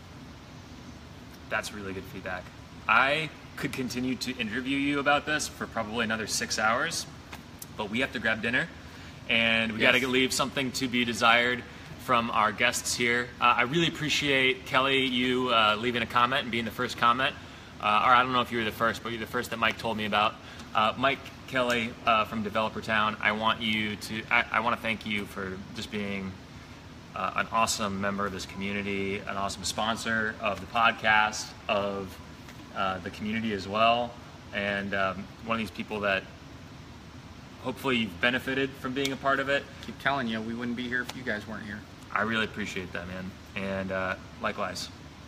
That's really good feedback. I could continue to interview you about this for probably another 6 hours, but we have to grab dinner, and we got to leave something to be desired from our guests here. I really appreciate, Kelly, you leaving a comment and being the first comment. Or I don't know if you were the first, but you're the first that Mike told me about. Mike Kelly from Developer Town, I want to thank you for just being an awesome member of this community, an awesome sponsor of the podcast, of the community as well, and one of these people that hopefully you've benefited from being a part of it. Keep telling you, we wouldn't be here if you guys weren't here. I really appreciate that, man. And likewise,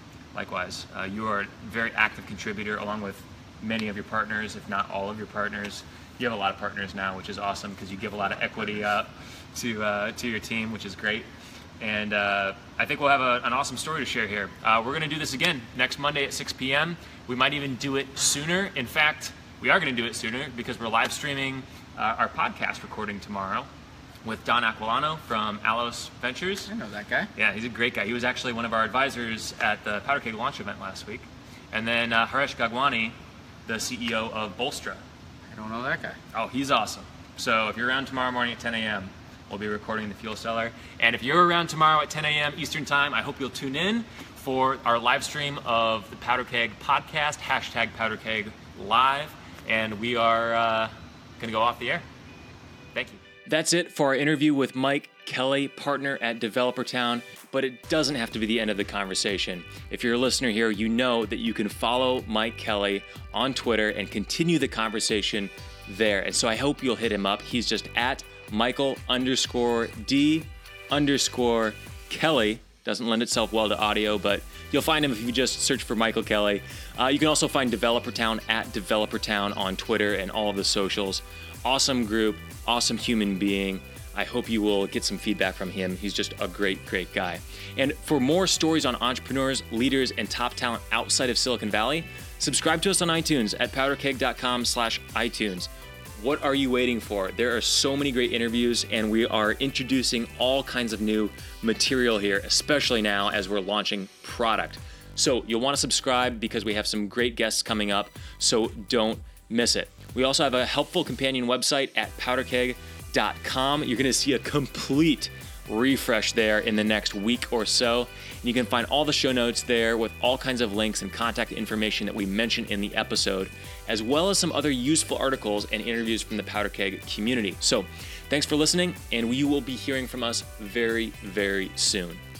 you are a very active contributor along with many of your partners, if not all of your partners. You have a lot of partners now, which is awesome because you give a lot of equity up to your team, which is great. And I think we'll have an awesome story to share here. We're going to do this again next Monday at 6 p.m. We might even do it sooner. In fact, we are going to do it sooner because we're live streaming our podcast recording tomorrow with Don Aquilano from Alos Ventures. I know that guy. Yeah, he's a great guy. He was actually one of our advisors at the Powder Keg launch event last week. And then Haresh Gagwani, the CEO of Bolstra. I don't know that guy. Oh, he's awesome. So if you're around tomorrow morning at 10 a.m., we'll be recording the Fuel Cellar. And if you're around tomorrow at 10 a.m. Eastern Time, I hope you'll tune in for our live stream of the Powder Keg podcast, #PowderKeg Live. And we are going to go off the air. Thank you. That's it for our interview with Mike Kelly, partner at Developer Town, but it doesn't have to be the end of the conversation. If you're a listener here, you know that you can follow Mike Kelly on Twitter and continue the conversation there. And so I hope you'll hit him up. He's just at Michael_D_Kelly. Doesn't lend itself well to audio, but you'll find him if you just search for Michael Kelly. You can also find Developer Town at Developer Town on Twitter and all of the socials. Awesome group, awesome human being. I hope you will get some feedback from him. He's just a great, great guy. And for more stories on entrepreneurs, leaders, and top talent outside of Silicon Valley, subscribe to us on iTunes at powderkeg.com/iTunes. What are you waiting for? There are so many great interviews, and we are introducing all kinds of new material here, especially now as we're launching product. So you'll want to subscribe because we have some great guests coming up, so don't miss it. We also have a helpful companion website at powderkeg.com. You're going to see a complete refresh there in the next week or so. And you can find all the show notes there with all kinds of links and contact information that we mentioned in the episode, as well as some other useful articles and interviews from the Powder Keg community. So thanks for listening, and you will be hearing from us very, very soon.